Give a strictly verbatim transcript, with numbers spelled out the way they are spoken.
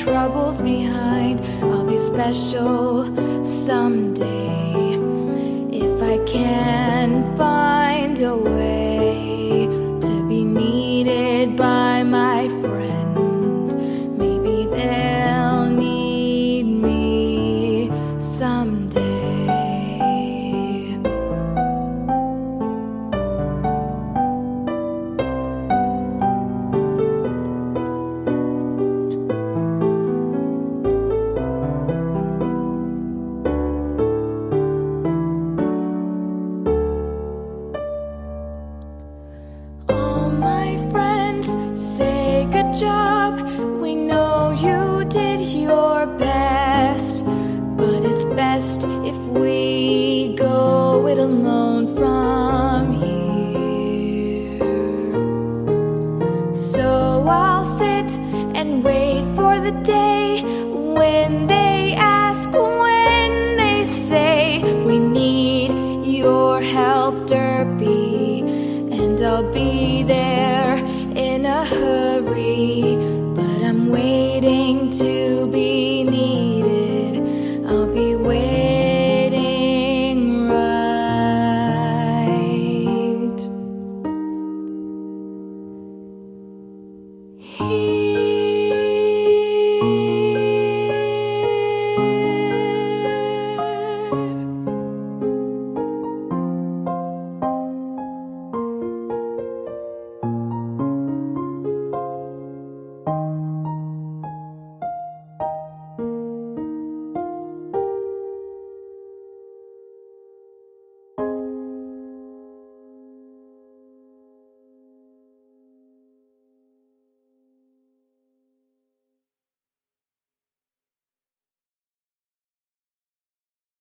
troubles behind. I'll be special someday if I can find a way to be needed by my friends. Maybe they'll need me someday. Good job, we know you did your best, but it's best if we go it alone from here. So I'll sit and wait for the day when they ask, when they say we need your help, Derby, and I'll be there in a hurry, but I'm waiting to be needed. I'll be waiting right here.